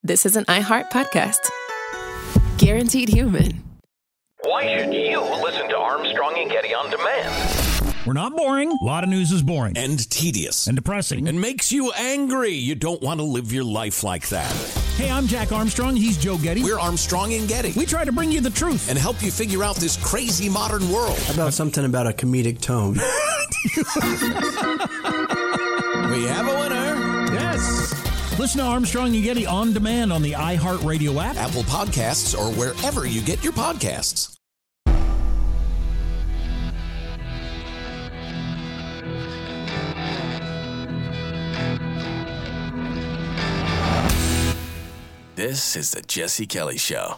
this is an iHeart podcast. Guaranteed human. Why should you listen to Armstrong and Getty on demand? We're not boring. A lot of news is boring. And tedious. And depressing. And makes you angry. You don't want to live your life like that. Hey, I'm Jack Armstrong. He's Joe Getty. We're Armstrong and Getty. We try to bring you the truth. And help you figure out this crazy modern world. How about something about a comedic tone? We have a winner. Yes. Listen to Armstrong and Getty on demand on the iHeartRadio app, Apple Podcasts, or wherever you get your podcasts. This is the Jesse Kelly Show.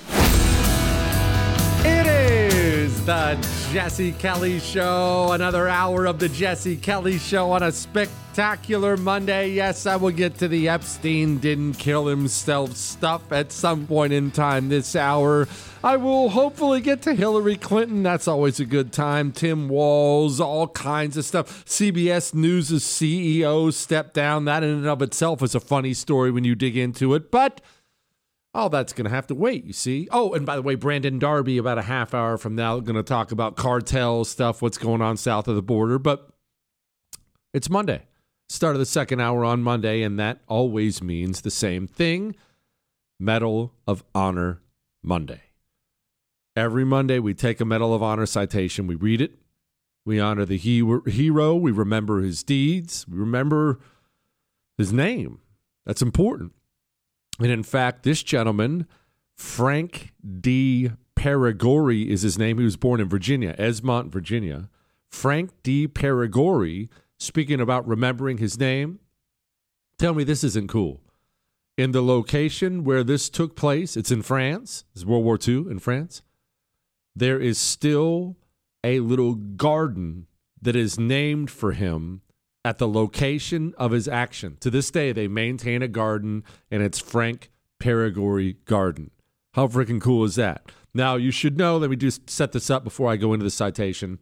It is the Jesse Kelly Show. Another hour of the Jesse Kelly Show on a spectacular Monday. Yes, I will get to the Epstein didn't kill himself stuff at some point in time this hour. I will hopefully get to Hillary Clinton. That's always a good time. Tim Walz, all kinds of stuff. CBS News' CEO stepped down. That in and of itself is a funny story when you dig into it. But all that's going to have to wait, you see. Oh, and by the way, Brandon Darby, about a half hour from now, going to talk about cartel stuff, what's going on south of the border. But it's Monday. Start of the second hour on Monday, and that always means the same thing. Medal of Honor Monday. Every Monday, we take a Medal of Honor citation. We read it. We honor the hero. We remember his deeds. We remember his name. That's important. And in fact, this gentleman, Frank D. Perigori is his name. He was born in Virginia, Esmont, Virginia. Frank D. Perigori, speaking about remembering his name, tell me this isn't cool. In the location where this took place, it's in France. It's World War II in France. There is still a little garden that is named for him at the location of his action. To this day, they maintain a garden, and it's Frank Perigori Garden. How freaking cool is that? Now, you should know, let me just set this up before I go into the citation.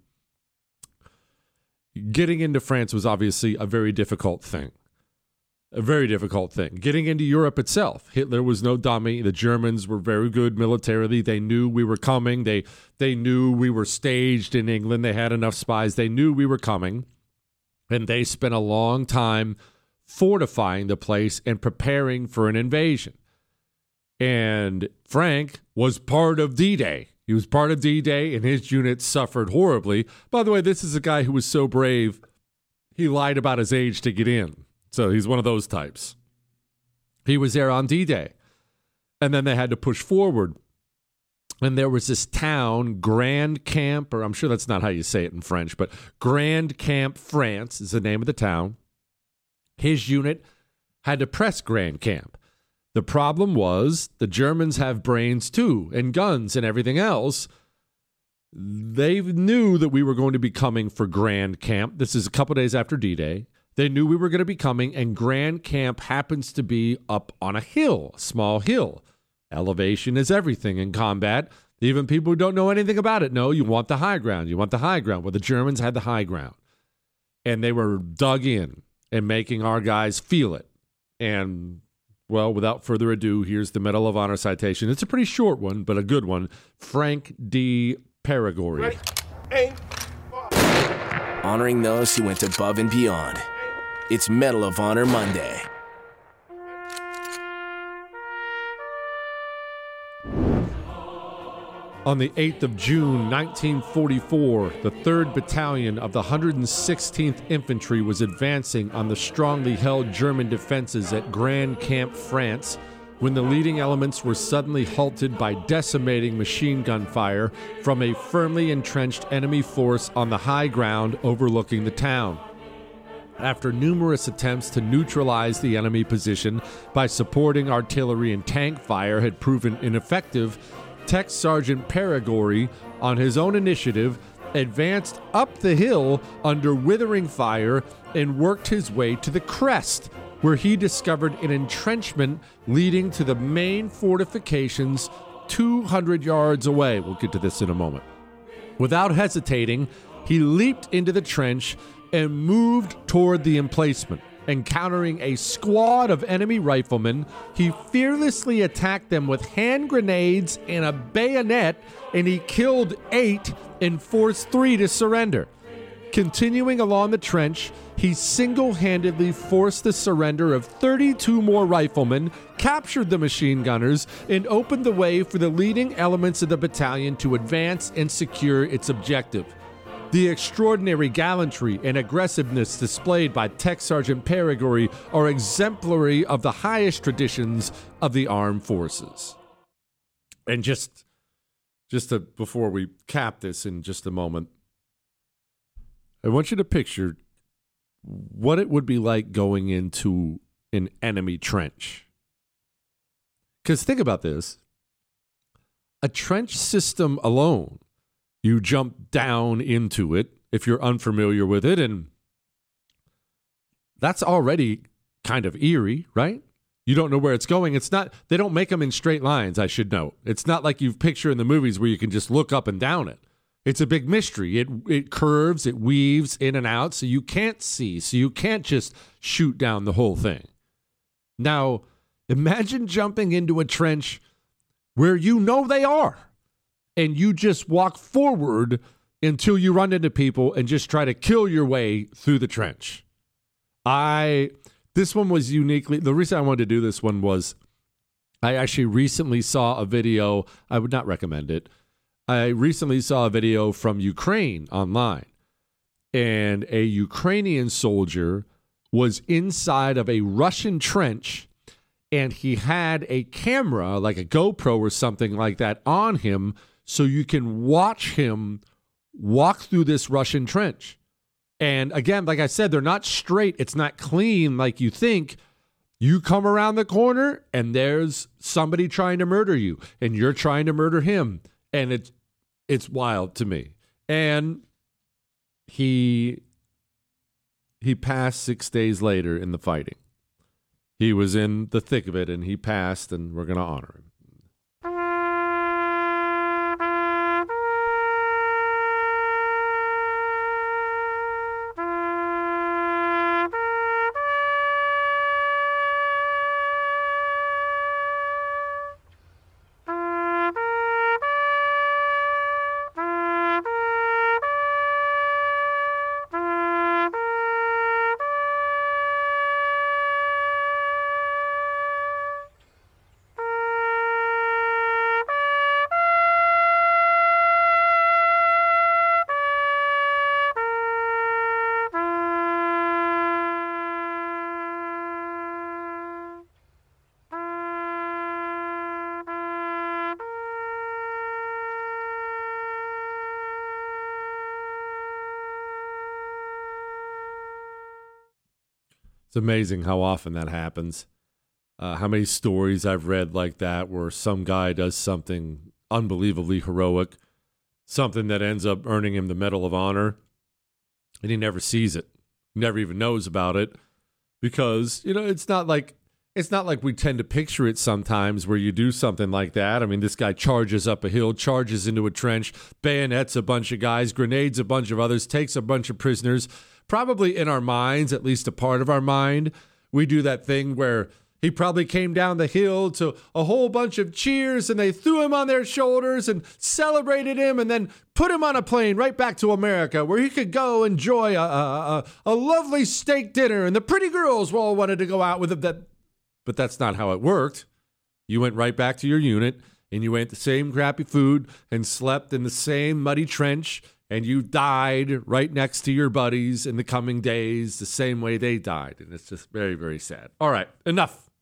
Getting into France was obviously a very difficult thing. A very difficult thing. Getting into Europe itself. Hitler was no dummy. The Germans were very good militarily. They knew we were coming. They knew we were staged in England. They had enough spies. They knew we were coming. And they spent a long time fortifying the place and preparing for an invasion. And Frank was part of D-Day. He was part of D-Day, and his unit suffered horribly. By the way, this is a guy who was so brave, he lied about his age to get in. So he's one of those types. He was there on D-Day. And then they had to push forward. And there was this town, Grand Camp, or I'm sure that's not how you say it in French, but Grand Camp, France is the name of the town. His unit had to press Grand Camp. The problem was the Germans have brains too, and guns and everything else. They knew that we were going to be coming for Grand Camp. This is a couple days after D-Day. They knew we were going to be coming, and Grand Camp happens to be up on a hill, a small hill. Elevation is everything in combat. Even people who don't know anything about it know you want the high ground. You want the high ground. Well, the Germans had the high ground. And they were dug in and making our guys feel it. And, well, without further ado, here's the Medal of Honor citation. It's a pretty short one, but a good one. Frank D. Perigori. Honoring those who went above and beyond. It's Medal of Honor Monday. On the 8th of June, 1944, the 3rd Battalion of the 116th Infantry was advancing on the strongly held German defenses at Grand Camp, France, when the leading elements were suddenly halted by decimating machine gun fire from a firmly entrenched enemy force on the high ground overlooking the town. After numerous attempts to neutralize the enemy position by supporting artillery and tank fire had proven ineffective, Tech Sergeant Perigori, on his own initiative, advanced up the hill under withering fire and worked his way to the crest, where he discovered an entrenchment leading to the main fortifications 200 yards away. We'll get to this in a moment. Without hesitating, he leaped into the trench and moved toward the emplacement. Encountering a squad of enemy riflemen, he fearlessly attacked them with hand grenades and a bayonet, and he killed 8 and forced 3 to surrender. Continuing along the trench, he single-handedly forced the surrender of 32 more riflemen, captured the machine gunners, and opened the way for the leading elements of the battalion to advance and secure its objective. The extraordinary gallantry and aggressiveness displayed by Tech Sergeant Perigori are exemplary of the highest traditions of the armed forces. And before we cap this in just a moment, I want you to picture what it would be like going into an enemy trench. Because think about this. A trench system alone, you jump down into it if you're unfamiliar with it, and that's already kind of eerie, right? You don't know where it's going. It's not, they don't make them in straight lines, I should note. It's not like you picture in the movies where you can just look up and down it. It's a big mystery. It curves, it weaves in and out, so you can't see, so you can't just shoot down the whole thing. Now, imagine jumping into a trench where you know they are, and you just walk forward until you run into people and just try to kill your way through the trench. This one was uniquely, the reason I wanted to do this one was I actually recently saw a video. I would not recommend it. I recently saw a video from Ukraine online, and a Ukrainian soldier was inside of a Russian trench, and he had a camera, like a GoPro or something like that, on him, so you can watch him walk through this Russian trench. And again, like I said, they're not straight. It's not clean like you think. You come around the corner, and there's somebody trying to murder you, and you're trying to murder him. And it's wild to me. And he passed 6 days later in the fighting. He was in the thick of it, and he passed, and we're going to honor him. It's amazing how often that happens. How many stories I've read like that where some guy does something unbelievably heroic, something that ends up earning him the Medal of Honor, and he never sees it, never even knows about it, because, you know, it's not like we tend to picture it sometimes where you do something like that. I mean, this guy charges up a hill, charges into a trench, bayonets a bunch of guys, grenades a bunch of others, takes a bunch of prisoners. Probably in our minds, at least a part of our mind, we do that thing where he probably came down the hill to a whole bunch of cheers, and they threw him on their shoulders and celebrated him, and then put him on a plane right back to America where he could go enjoy a lovely steak dinner, and the pretty girls all wanted to go out with him. But that's not how it worked. You went right back to your unit, and you ate the same crappy food and slept in the same muddy trench, and you died right next to your buddies in the coming days the same way they died. And it's just very, very sad. All right, enough.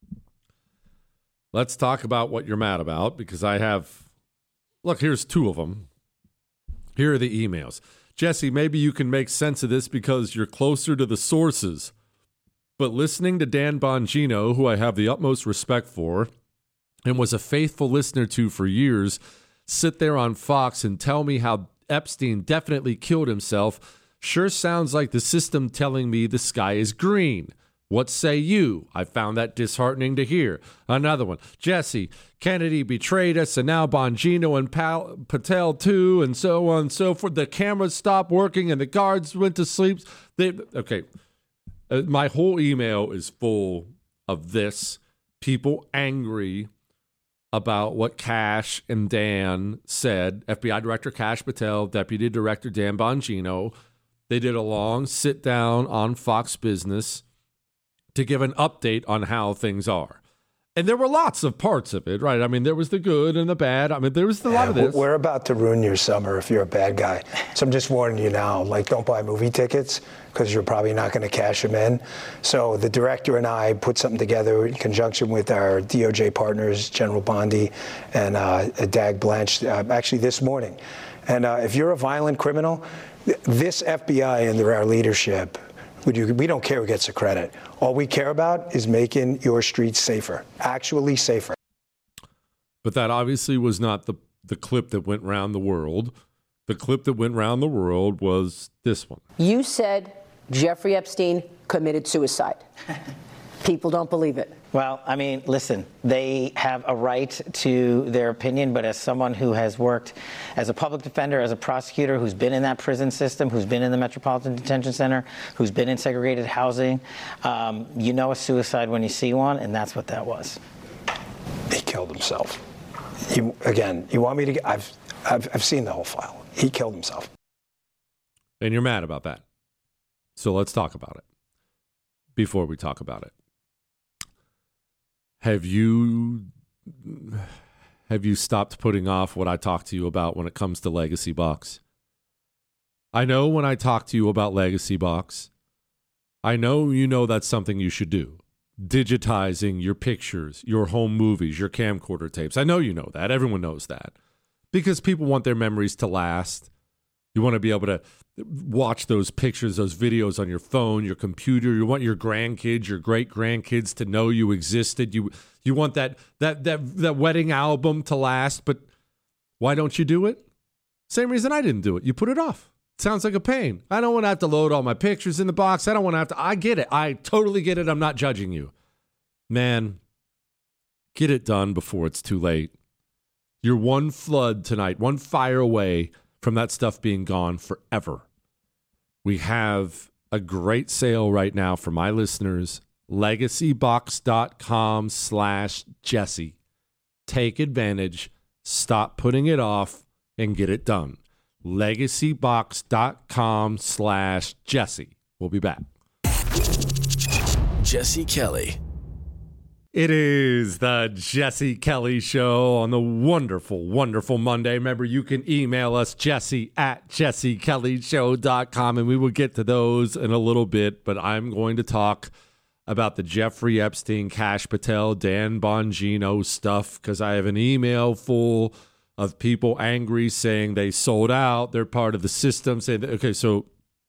Let's talk about what you're mad about, because I have... Look, here's 2 of them. Here are the emails. Jesse, maybe you can make sense of this because you're closer to the sources. But listening to Dan Bongino, who I have the utmost respect for and was a faithful listener to for years, sit there on Fox and tell me how Epstein definitely killed himself sure sounds like the system telling me the sky is green. What say you? I found that disheartening to hear. Another one. Jesse, Kennedy betrayed us, and now Bongino and Patel too, and so on and so forth. The cameras stopped working, and the guards went to sleep. Okay. My whole email is full of this. People angry about what Kash and Dan said. FBI Director Kash Patel, Deputy Director Dan Bongino. They did a long sit down on Fox Business to give an update on how things are. And there were lots of parts of it, right? I mean, there was the good and the bad. I mean, there was a lot of this. We're about to ruin your summer if you're a bad guy. So I'm just warning you now, like, don't buy movie tickets because you're probably not going to cash them in. So the director and I put something together in conjunction with our DOJ partners, General Bondi and Dag Blanche, actually this morning. And if you're a violent criminal, this FBI under our leadership, we don't care who gets the credit. All we care about is making your streets safer, actually safer. But that obviously was not the clip that went round the world. The clip that went round the world was this one. You said Jeffrey Epstein committed suicide. People don't believe it. Well, I mean, listen, they have a right to their opinion, but as someone who has worked as a public defender, as a prosecutor, who's been in that prison system, who's been in the Metropolitan Detention Center, who's been in segregated housing, you know a suicide when you see one, and that's what that was. He killed himself. You want me to? I've seen the whole file. He killed himself. And you're mad about that. So let's talk about it. Before we talk about it. Have you stopped putting off what I talk to you about when it comes to Legacy Box? I know when I talk to you about Legacy Box, I know you know that's something you should do. Digitizing your pictures, your home movies, your camcorder tapes. I know you know that. Everyone knows that. Because people want their memories to last. You want to be able to watch those pictures, those videos on your phone, your computer. You want your grandkids, your great-grandkids to know you existed. You want that wedding album to last, but why don't you do it? Same reason I didn't do it. You put it off. It sounds like a pain. I don't want to have to load all my pictures in the box. I don't want to have to. I get it. I totally get it. I'm not judging you. Man, get it done before it's too late. You're one flood tonight, one fire away from that stuff being gone forever. We have a great sale right now for my listeners, legacybox.com/Jesse. Take advantage, stop putting it off, and get it done. legacybox.com/Jesse. We'll be back. Jesse Kelly. It is the Jesse Kelly Show on the wonderful, wonderful Monday. Remember, you can email us, jesse@jessekellyshow.com, and we will get to those in a little bit. But I'm going to talk about the Jeffrey Epstein, Kash Patel, Dan Bongino stuff because I have an email full of people angry saying they sold out. They're part of the system. Saying, okay, so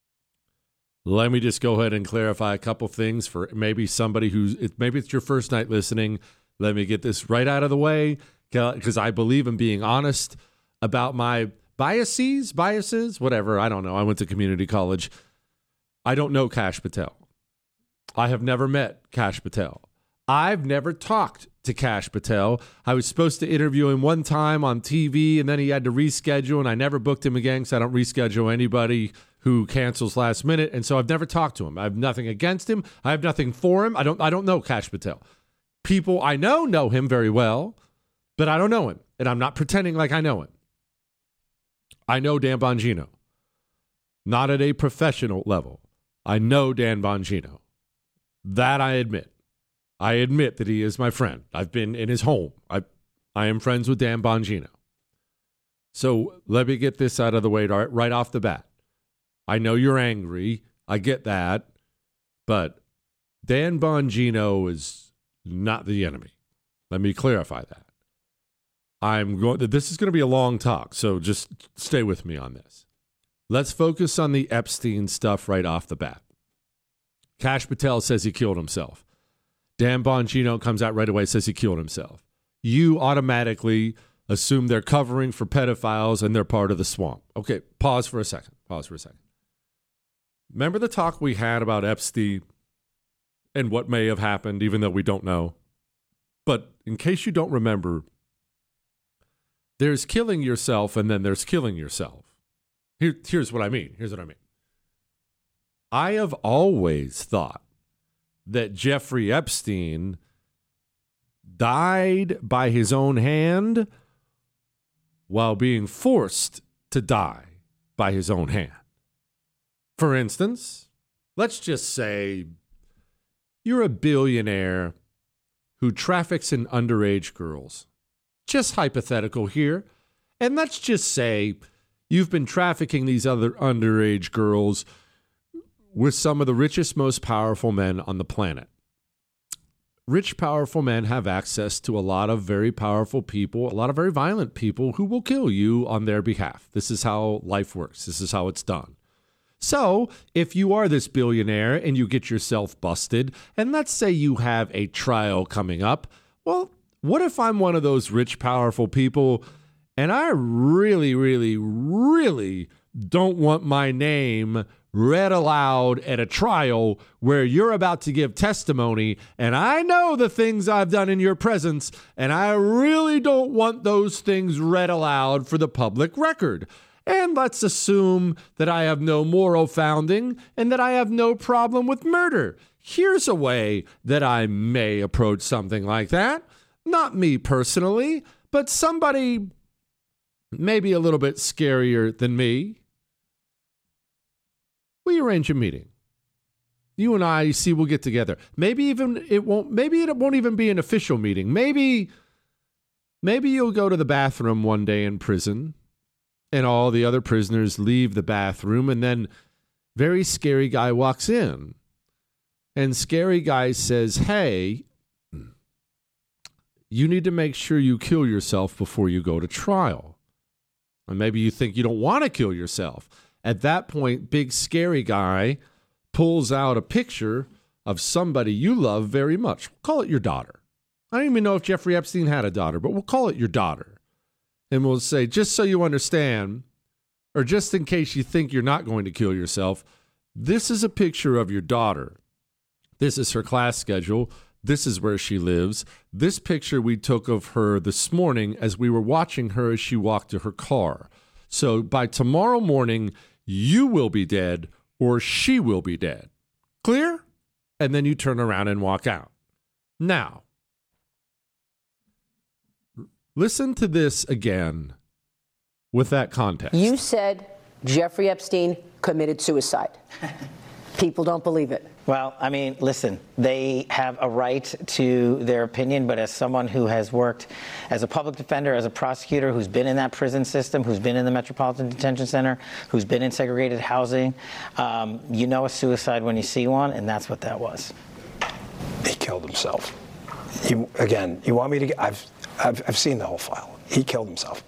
let me just go ahead and clarify a couple things for maybe somebody maybe it's your first night listening. Let me get this right out of the way because I believe in being honest about my biases, whatever. I don't know. I went to community college. I don't know Kash Patel. I have never met Kash Patel. I've never talked to Kash Patel. I was supposed to interview him one time on TV, and then he had to reschedule, and I never booked him again because I don't reschedule anybody who cancels last minute, and so I've never talked to him. I have nothing against him. I have nothing for him. I don't know Kash Patel. People I know him very well, but I don't know him, and I'm not pretending like I know him. I know Dan Bongino. Not at a professional level. I know Dan Bongino. That I admit. I admit that he is my friend. I've been in his home. I am friends with Dan Bongino. So let me get this out of the way right off the bat. I know you're angry. I get that. But Dan Bongino is not the enemy. Let me clarify that. This is going to be a long talk, so just stay with me on this. Let's focus on the Epstein stuff right off the bat. Kash Patel says he killed himself. Dan Bongino comes out right away, says he killed himself. You automatically assume they're covering for pedophiles and they're part of the swamp. Okay, pause for a second. Remember the talk we had about Epstein and what may have happened, even though we don't know? But in case you don't remember, there's killing yourself and then there's killing yourself. Here's what I mean. I have always thought that Jeffrey Epstein died by his own hand while being forced to die by his own hand. For instance, let's just say you're a billionaire who traffics in underage girls. Just hypothetical here. And let's just say you've been trafficking these other underage girls with some of the richest, most powerful men on the planet. Rich, powerful men have access to a lot of very powerful people, a lot of very violent people who will kill you on their behalf. This is how life works. This is how it's done. So if you are this billionaire and you get yourself busted, and let's say you have a trial coming up, well, what if I'm one of those rich, powerful people and I really, really, really don't want my name read aloud at a trial where you're about to give testimony, and I know the things I've done in your presence, and I really don't want those things read aloud for the public record. And let's assume that I have no moral founding and that I have no problem with murder. Here's a way that I may approach something like that. Not me personally, but somebody maybe a little bit scarier than me. We arrange a meeting. You and I, we'll get together. Maybe it won't even be an official meeting. Maybe you'll go to the bathroom one day in prison and all the other prisoners leave the bathroom, and then very scary guy walks in. And scary guy says, hey, you need to make sure you kill yourself before you go to trial. And maybe you think you don't want to kill yourself. At that point, big scary guy pulls out a picture of somebody you love very much. We'll call it your daughter. I don't even know if Jeffrey Epstein had a daughter, but we'll call it your daughter. And we'll say, just so you understand, or just in case you think you're not going to kill yourself, this is a picture of your daughter. This is her class schedule. This is where she lives. This picture we took of her this morning as we were watching her as she walked to her car. So by tomorrow morning, you will be dead or she will be dead. Clear? And then you turn around and walk out. Now, listen to this again with that context. You said Jeffrey Epstein committed suicide. People don't believe it. Well, I mean, listen, they have a right to their opinion, but as someone who has worked as a public defender, as a prosecutor, who's been in that prison system, who's been in the Metropolitan Detention Center, who's been in segregated housing, you know a suicide when you see one, and that's what that was. He killed himself. You want me to? I've seen the whole file. He killed himself.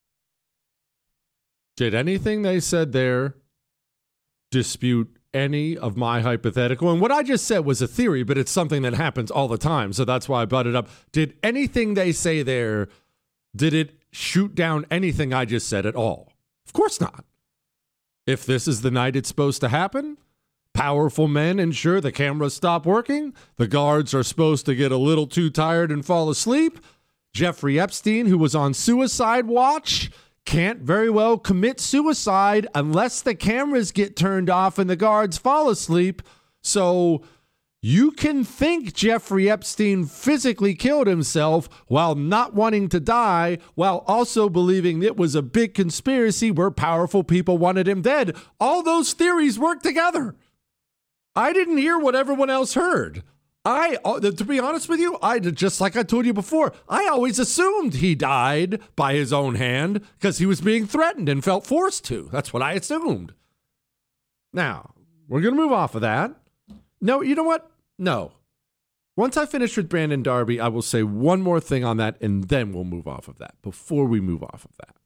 Did anything they said there dispute any of my hypothetical? And what I just said was a theory, but it's something that happens all the time, so that's why I brought it up. Did anything they say there, did it shoot down anything I just said at all? Of course not. If this is the night it's supposed to happen, powerful men ensure the cameras stop working, the guards are supposed to get a little too tired and fall asleep, Jeffrey Epstein, who was on suicide watch, can't very well commit suicide unless the cameras get turned off and the guards fall asleep. So you can think Jeffrey Epstein physically killed himself while not wanting to die, while also believing it was a big conspiracy where powerful people wanted him dead. All those theories work together. I didn't hear what everyone else heard. To be honest with you, just like I told you before, I always assumed he died by his own hand because he was being threatened and felt forced to. That's what I assumed. Now, we're going to move off of that. No, you know what? No. Once I finish with Brandon Darby, I will say one more thing on that, and then we'll move off of that. Before we move off of that,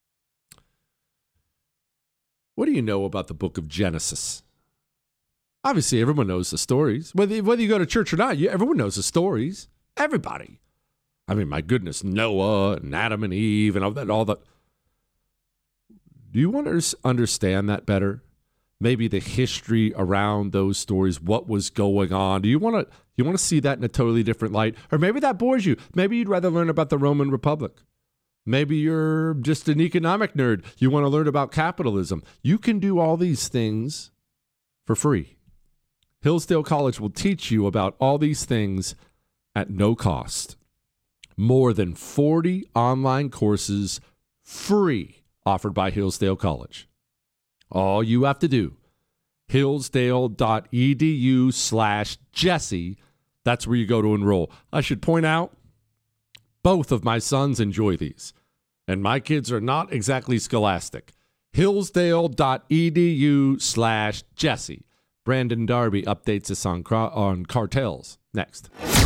what do you know about the book of Genesis? Obviously, everyone knows the stories. Whether you go to church or not, everyone knows the stories. Everybody. I mean, my goodness, Noah and Adam and Eve and all that. Do you want to understand that better? Maybe the history around those stories, what was going on. Do you want to see that in a totally different light? Or maybe that bores you. Maybe you'd rather learn about the Roman Republic. Maybe you're just an economic nerd. You want to learn about capitalism. You can do all these things for free. Hillsdale College will teach you about all these things at no cost. More than 40 online courses free offered by Hillsdale College. All you have to do, hillsdale.edu/Jesse. That's where you go to enroll. I should point out, both of my sons enjoy these, and my kids are not exactly scholastic. Hillsdale.edu/Jesse. Brandon Darby updates us on cartels next.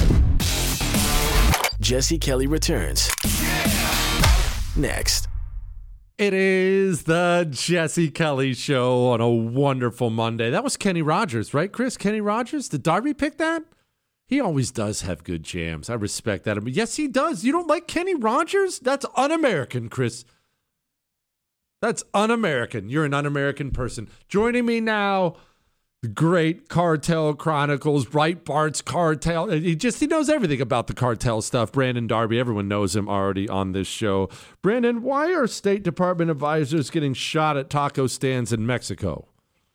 Jesse Kelly returns. Next. It is the Jesse Kelly Show on a wonderful Monday. That was Kenny Rogers, right, Chris? Kenny Rogers? Did Darby pick that? He always does have good jams. I respect that. Yes, he does. You don't like Kenny Rogers? That's un-American, Chris. That's un-American. You're an un-American person. Joining me now, the great Cartel Chronicles, Breitbart's Cartel. He knows everything about the cartel stuff. Brandon Darby, everyone knows him already on this show. Brandon, why are State Department advisors getting shot at taco stands in Mexico?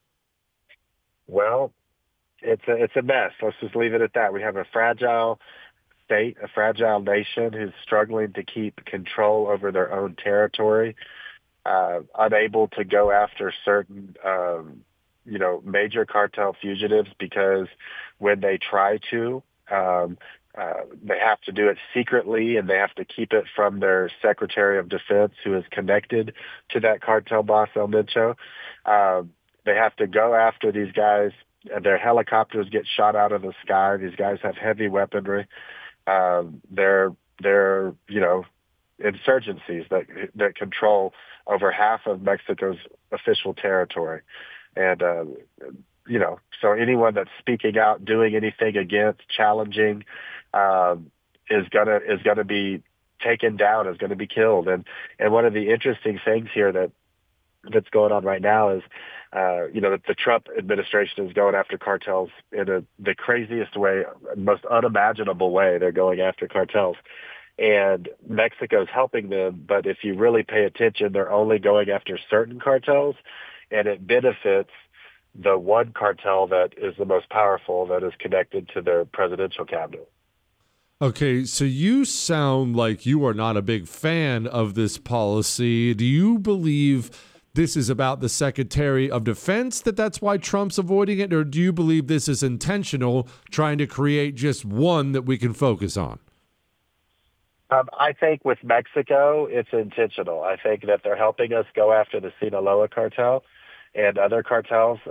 Well, it's a mess. Let's just leave it at that. We have a fragile state, a fragile nation who's struggling to keep control over their own territory, unable to go after certain major cartel fugitives because when they try to, they have to do it secretly and they have to keep it from their Secretary of Defense who is connected to that cartel boss, El Mencho. They have to go after these guys. Their helicopters get shot out of the sky. These guys have heavy weaponry. They're insurgencies that control over half of Mexico's official territory. And, so anyone that's speaking out, doing anything against, challenging, is gonna be taken down, is gonna be killed. And one of the interesting things here that's going on right now is, that the Trump administration is going after cartels in the craziest way, most unimaginable way. They're going after cartels. And Mexico's helping them, but if you really pay attention, they're only going after certain cartels. And it benefits the one cartel that is the most powerful, that is connected to their presidential cabinet. Okay, so you sound like you are not a big fan of this policy. Do you believe this is about the Secretary of Defense, that's why Trump's avoiding it? Or do you believe this is intentional, trying to create just one that we can focus on? I think with Mexico, it's intentional. I think that they're helping us go after the Sinaloa cartel and other cartels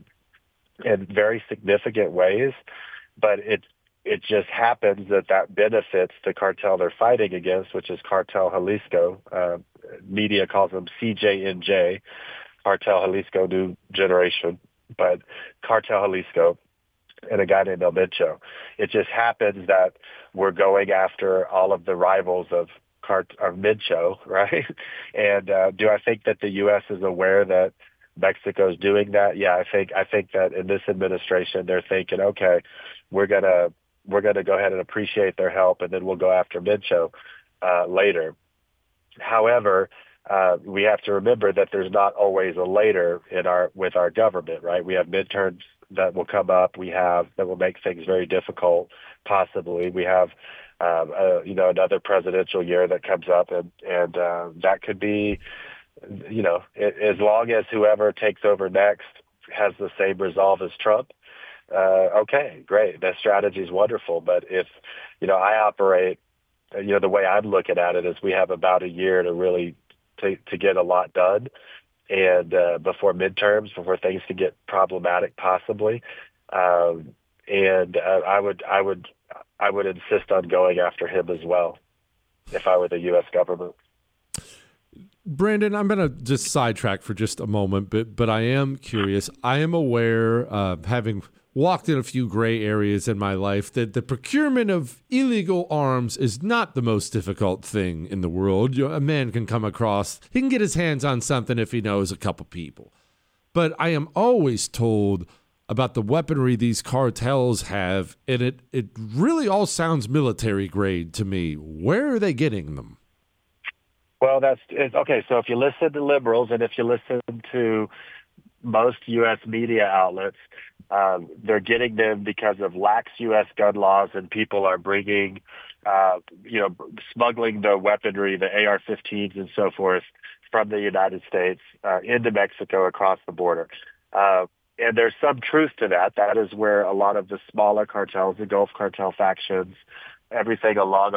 in very significant ways, but it just happens that benefits the cartel they're fighting against, which is Cartel Jalisco. Media calls them CJNJ, Cartel Jalisco New Generation, but Cartel Jalisco and a guy named El Mencho. It just happens that we're going after all of the rivals of Mencho, right? And do I think that the U.S. is aware that Mexico's doing that? Yeah, I think that in this administration they're thinking, okay, we're gonna go ahead and appreciate their help, and then we'll go after Mencho later. However, we have to remember that there's not always a later with our government, right? We have midterms that will come up. That will make things very difficult. Possibly, we have another presidential year that comes up, and that could be. As long as whoever takes over next has the same resolve as Trump, okay, great. That strategy is wonderful. But if, I operate, the way I'm looking at it is we have about a year to really to get a lot done, and before midterms, before things could get problematic, possibly. And I would insist on going after him as well, if I were the U.S. government. Brandon, I'm going to just sidetrack for just a moment, but I am curious. I am aware, having walked in a few gray areas in my life, that the procurement of illegal arms is not the most difficult thing in the world. A man can come across, he can get his hands on something if he knows a couple people. But I am always told about the weaponry these cartels have, and it really all sounds military grade to me. Where are they getting them? Well, okay. So if you listen to liberals and if you listen to most U.S. media outlets. They're getting them because of lax U.S. gun laws, and people are bringing, smuggling the weaponry, the AR-15s and so forth, from the United States into Mexico across the border. And there's some truth to that. That is where a lot of the smaller cartels, the Gulf cartel factions, everything along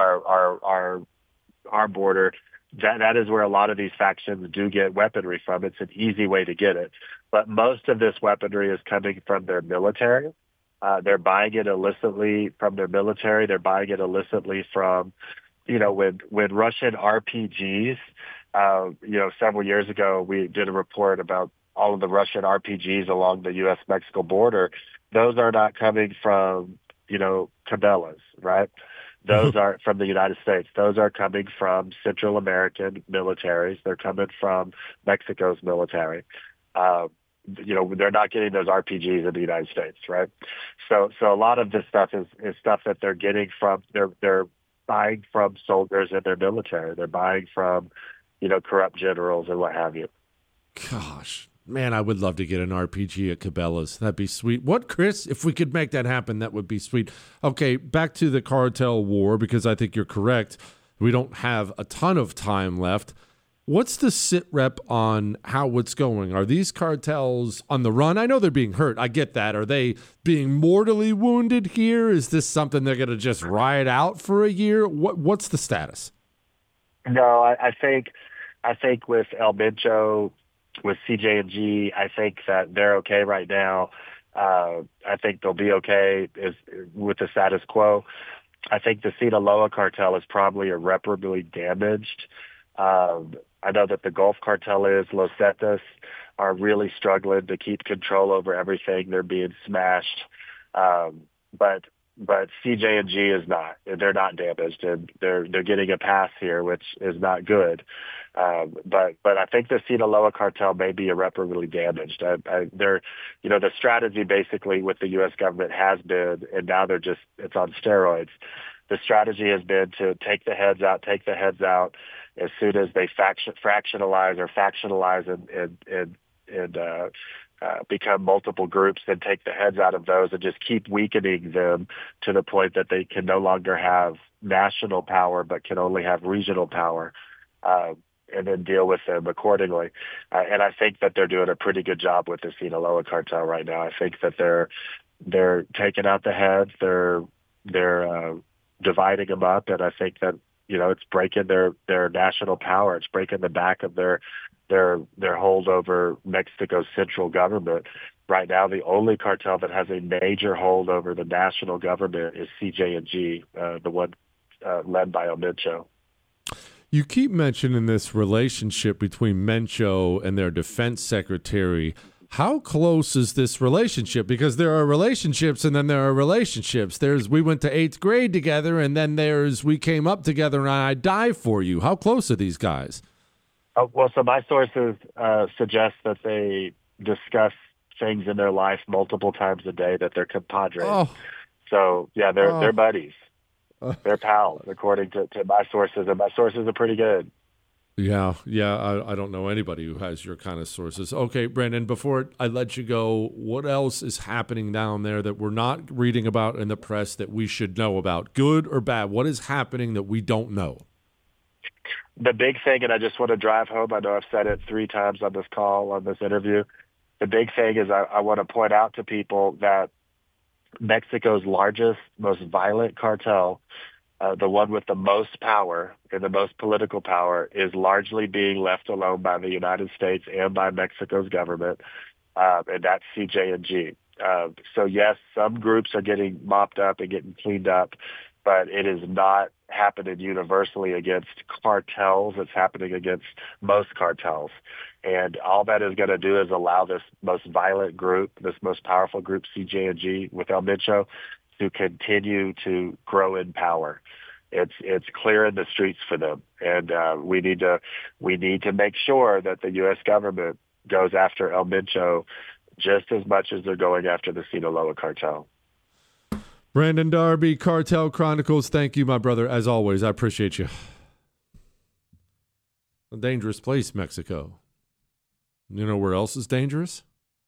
our border, that is where a lot of these factions do get weaponry from. It's an easy way to get it. But most of this weaponry is coming from their military. They're buying it illicitly from their military. They're buying it illicitly from, when Russian RPGs, several years ago, we did a report about all of the Russian RPGs along the U.S.-Mexico border. Those are not coming from, Cabela's, right? Those are from the United States. Those are coming from Central American militaries. They're coming from Mexico's military. They're not getting those RPGs in the United States, right? So a lot of this stuff is stuff that they're getting from, they're buying from soldiers in their military. They're buying from, corrupt generals and what have you. Gosh, man, I would love to get an RPG at Cabela's. That'd be sweet. What, Chris? If we could make that happen, that would be sweet. Okay, back to the cartel war, because I think you're correct. We don't have a ton of time left. What's the sit rep on how it's going? Are these cartels on the run? I know they're being hurt. I get that. Are they being mortally wounded here? Is this something they're going to just ride out for a year? What's the status? No, I think with El Mencho, with CJ&G, I think that they're okay right now. I think they'll be okay with the status quo. I think the Sinaloa cartel is probably irreparably damaged. I know that the Gulf cartel Los Zetas are really struggling to keep control over everything. They're being smashed. But CJ&G is not. They're not damaged, and they're getting a pass here, which is not good. But I think the Sinaloa cartel may be irreparably damaged. The strategy basically with the U.S. government has been, and now it's on steroids. The strategy has been to take the heads out as soon as they fractionalize and become multiple groups, then take the heads out of those and just keep weakening them to the point that they can no longer have national power but can only have regional power, and then deal with them accordingly. And I think that they're doing a pretty good job with the Sinaloa cartel right now. I think that they're taking out the heads, they're dividing them up, and I think that it's breaking their national power. It's breaking the back of their hold over Mexico's central government. Right now, the only cartel that has a major hold over the national government is CJ&G, the one led by El Mencho. You keep mentioning this relationship between Mencho and their defense secretary. How close is this relationship? Because there are relationships and then there are relationships. We went to 8th grade together, and then we came up together and I die for you. How close are these guys? So my sources suggest that they discuss things in their life multiple times a day, that they're compadres. Oh. So, yeah, they're buddies. They're pals, according to my sources, and my sources are pretty good. Yeah. I don't know anybody who has your kind of sources. Okay, Brandon, before I let you go, what else is happening down there that we're not reading about in the press that we should know about, good or bad? What is happening that we don't know? The big thing, and I just want to drive home, I know I've said it 3 times on this call, on this interview, the big thing is I want to point out to people that Mexico's largest, most violent cartel, the one with the most power and the most political power, is largely being left alone by the United States and by Mexico's government, and that's CJ&G. So, yes, some groups are getting mopped up and getting cleaned up, but it is not happening universally against cartels. It's happening against most cartels. And all that is going to do is allow this most violent group, this most powerful group, CJ&G, with El Mencho, to continue to grow in power. It's clear in the streets for them, and we need to make sure that the U.S. government goes after El Mencho just as much as they're going after the Sinaloa cartel. Brandon Darby, Cartel Chronicles. Thank you, my brother. As always, I appreciate you. A dangerous place, Mexico. You know where else is dangerous?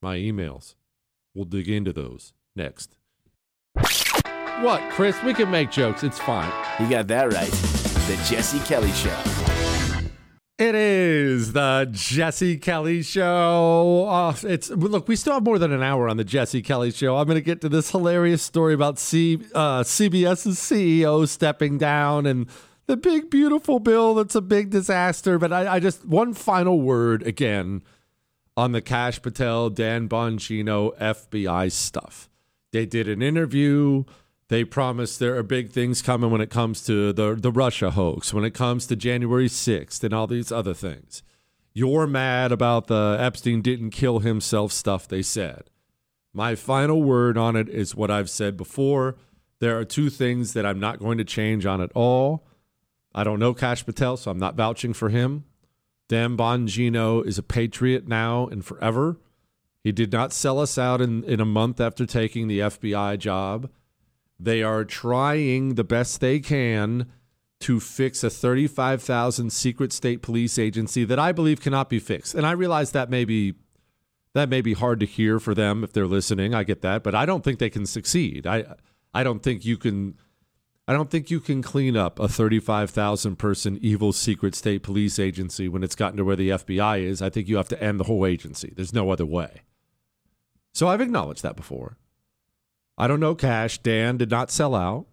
my emails. We'll dig into those next. What, Chris? We can make jokes. It's fine. You got that right. The Jesse Kelly Show. It is the Jesse Kelly Show. Look, we still have more than an hour on the Jesse Kelly Show. I'm going to get to this hilarious story about CBS's CEO stepping down and the big, beautiful bill that's a big disaster. But I just, one final word again on the Kash Patel, Dan Bongino, FBI stuff. They did an interview. They promised there are big things coming when it comes to the Russia hoax, when it comes to January 6th and all these other things. You're mad about the Epstein didn't kill himself stuff they said. My final word on it is what I've said before. There are two things that I'm not going to change on at all. I don't know Kash Patel, so I'm not vouching for him. Dan Bongino is a patriot now and forever. He did not sell us out in a month after taking the FBI job. They are trying the best they can to fix a 35,000 secret state police agency that I believe cannot be fixed. And I realize that may be hard to hear for them if they're listening. I get that, but I don't think they can succeed. I don't think you can clean up a 35,000 person evil secret state police agency when it's gotten to where the FBI is. I think you have to end the whole agency. There's no other way. So I've acknowledged that before. I don't know Kash. Dan did not sell out.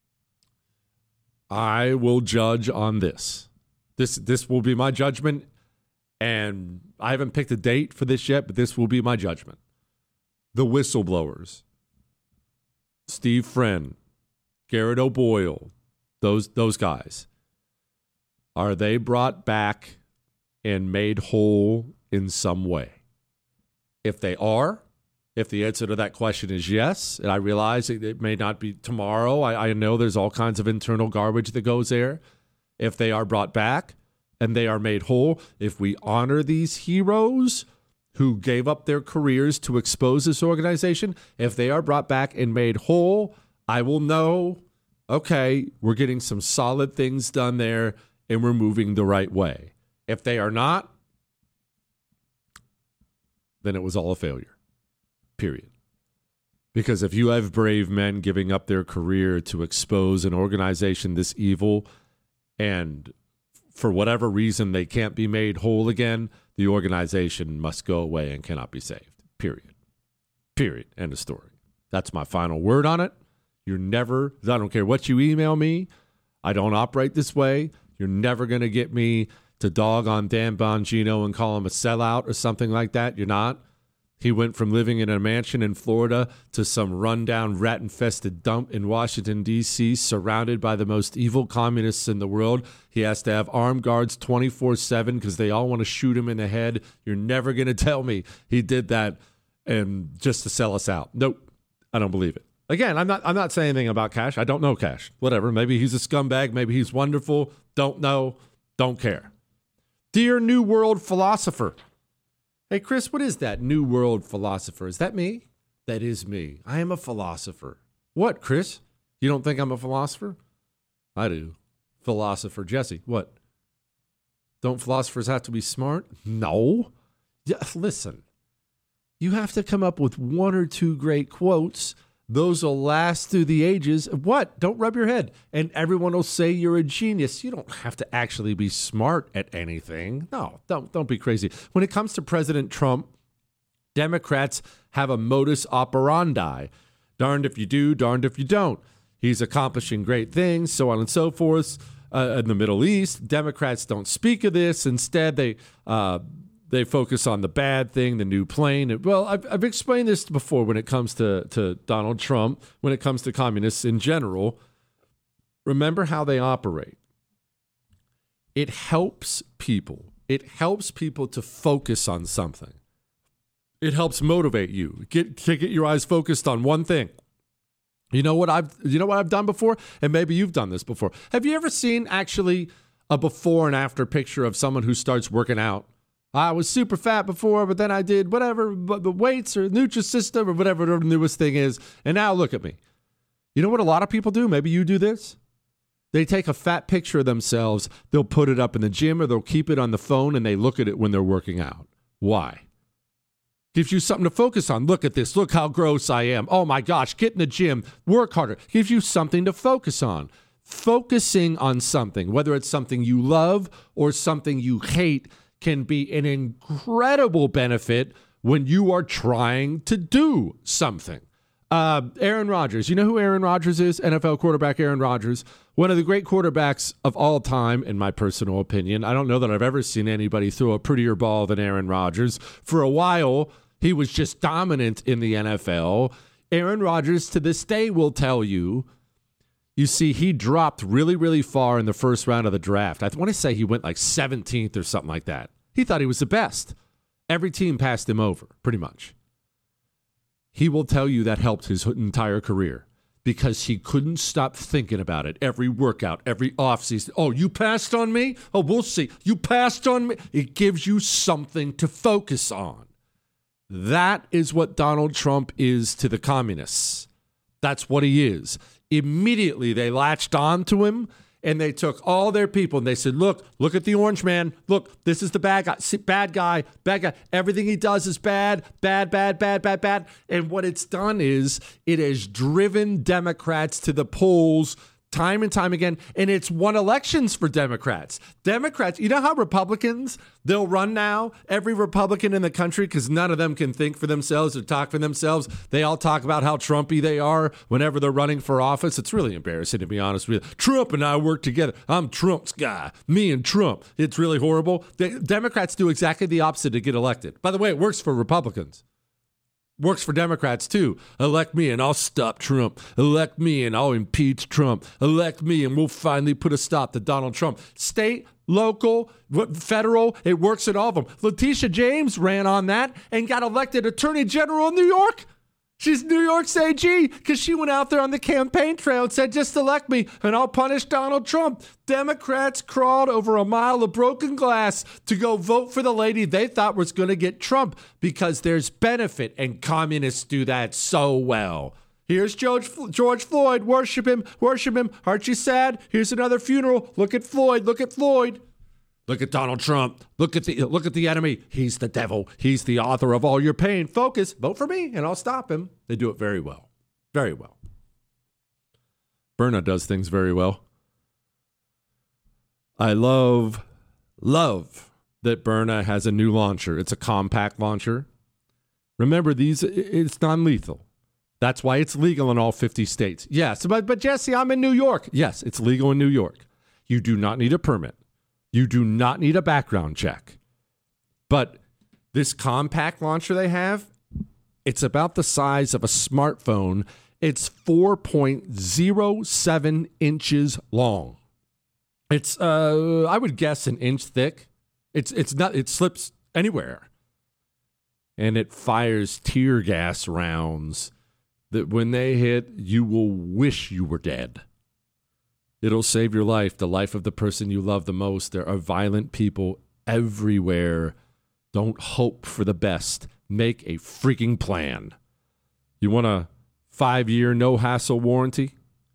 I will judge on this. This will be my judgment, and I haven't picked a date for this yet, but this will be my judgment. The whistleblowers, Steve Friend, Garrett O'Boyle, those guys, are they brought back and made whole in some way? If they are, if the answer to that question is yes, and I realize it may not be tomorrow, I know there's all kinds of internal garbage that goes there. If they are brought back and they are made whole, if we honor these heroes who gave up their careers to expose this organization, if they are brought back and made whole, I will know, okay, we're getting some solid things done there and we're moving the right way. If they are not, then it was all a failure. Period. Because if you have brave men giving up their career to expose an organization this evil, and for whatever reason they can't be made whole again, the organization must go away and cannot be saved. Period. Period. End of story. That's my final word on it. I don't care what you email me. I don't operate this way. You're never going to get me to dog on Dan Bongino and call him a sellout or something like that. You're not. He went from living in a mansion in Florida to some rundown, rat-infested dump in Washington, D.C., surrounded by the most evil communists in the world. He has to have armed guards 24/7 because they all want to shoot him in the head. You're never going to tell me he did that and just to sell us out. Nope, I don't believe it. Again, I'm not saying anything about Kash. I don't know Kash. Whatever. Maybe he's a scumbag. Maybe he's wonderful. Don't know. Don't care. Dear New World Philosopher. Hey, Chris, what is that New World Philosopher? Is that me? That is me. I am a philosopher. What, Chris? You don't think I'm a philosopher? I do. Philosopher Jesse. What? Don't philosophers have to be smart? No. Yeah, listen, you have to come up with one or two great quotes. Those will last through the ages. What? Don't rub your head. And everyone will say you're a genius. You don't have to actually be smart at anything. No, don't be crazy. When it comes to President Trump, Democrats have a modus operandi. Darned if you do, darned if you don't. He's accomplishing great things, so on and so forth. In the Middle East, Democrats don't speak of this. Instead, they focus on the bad thing, the new plane. Well, I've explained this before when it comes to Donald Trump, when it comes to communists in general. Remember how they operate. It helps people. It helps people to focus on something. It helps motivate you. Get your eyes focused on one thing. You know what I've done before? And maybe you've done this before. Have you ever seen actually a before and after picture of someone who starts working out? I was super fat before, but then I did whatever, the weights or Nutrisystem or whatever the newest thing is. And now look at me. You know what a lot of people do? Maybe you do this. They take a fat picture of themselves. They'll put it up in the gym or they'll keep it on the phone and they look at it when they're working out. Why? Gives you something to focus on. Look at this. Look how gross I am. Oh my gosh, get in the gym, work harder. Gives you something to focus on. Focusing on something, whether it's something you love or something you hate, can be an incredible benefit when you are trying to do something. Aaron Rodgers. You know who Aaron Rodgers is? NFL quarterback Aaron Rodgers. One of the great quarterbacks of all time, in my personal opinion. I don't know that I've ever seen anybody throw a prettier ball than Aaron Rodgers. For a while, he was just dominant in the NFL. Aaron Rodgers, to this day, will tell you, you see, he dropped really, really far in the first round of the draft. I want to say he went like 17th or something like that. He thought he was the best. Every team passed him over, pretty much. He will tell you that helped his entire career because he couldn't stop thinking about it. Every workout, every offseason. Oh, you passed on me? Oh, we'll see. You passed on me? It gives you something to focus on. That is what Donald Trump is to the communists. That's what he is. Immediately, they latched on to him, and they took all their people, and they said, look at the orange man. Look, this is the bad guy. Everything he does is bad. And what it's done is it has driven Democrats to the polls time and time again, and it's won elections for Democrats. Democrats, you know how Republicans, they'll run now, every Republican in the country, because none of them can think for themselves or talk for themselves. They all talk about how Trumpy they are whenever they're running for office. It's really embarrassing, to be honest with you. Trump and I work together. I'm Trump's guy. Me and Trump. It's really horrible. The Democrats do exactly the opposite to get elected. By the way, it works for Republicans. Works for Democrats, too. Elect me and I'll stop Trump. Elect me and I'll impeach Trump. Elect me and we'll finally put a stop to Donald Trump. State, local, federal, it works at all of them. Letitia James ran on that and got elected Attorney General in New York. She's New York's AG because she went out there on the campaign trail and said, just elect me and I'll punish Donald Trump. Democrats crawled over a mile of broken glass to go vote for the lady they thought was going to get Trump because there's benefit, and communists do that so well. Here's George Floyd. Worship him. Aren't you sad? Here's another funeral. Look at Floyd. Look at Donald Trump. Look at the enemy. He's the devil. He's the author of all your pain. Focus. Vote for me, and I'll stop him. They do it very well. Very well. Berna does things very well. I love that Berna has a new launcher. It's a compact launcher. Remember, it's non-lethal. That's why it's legal in all 50 states. Yes, but Jesse, I'm in New York. Yes, it's legal in New York. You do not need a permit. You do not need a background check. But this compact launcher they have, it's about the size of a smartphone. It's 4.07 inches long. It's, I would guess, an inch thick. It's not. It slips anywhere. And it fires tear gas rounds that when they hit, you will wish you were dead. It'll save your life, the life of the person you love the most. There are violent people everywhere. Don't hope for the best. Make a freaking plan. You want a 5-year no-hassle warranty?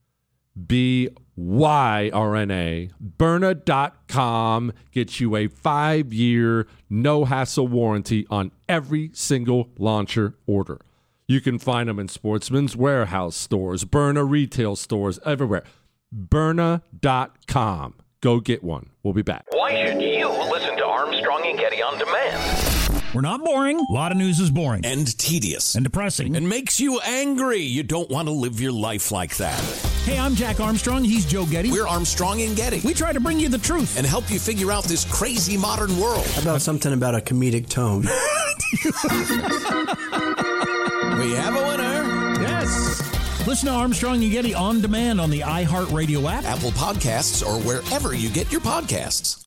BYRNA. Berna.com gets you a 5-year no-hassle warranty on every single launcher order. You can find them in Sportsman's Warehouse stores, Berna retail stores, everywhere. Berna.com. Go get one. We'll be back. Why should you listen to Armstrong and Getty on demand? We're not boring. A lot of news is boring. And tedious. And depressing. And makes you angry. You don't want to live your life like that. Hey, I'm Jack Armstrong. He's Joe Getty. We're Armstrong and Getty. We try to bring you the truth. And help you figure out this crazy modern world. How about something about a comedic tone? We have a winner. Yes. Listen to Armstrong and Getty on demand on the iHeartRadio app, Apple Podcasts, or wherever you get your podcasts.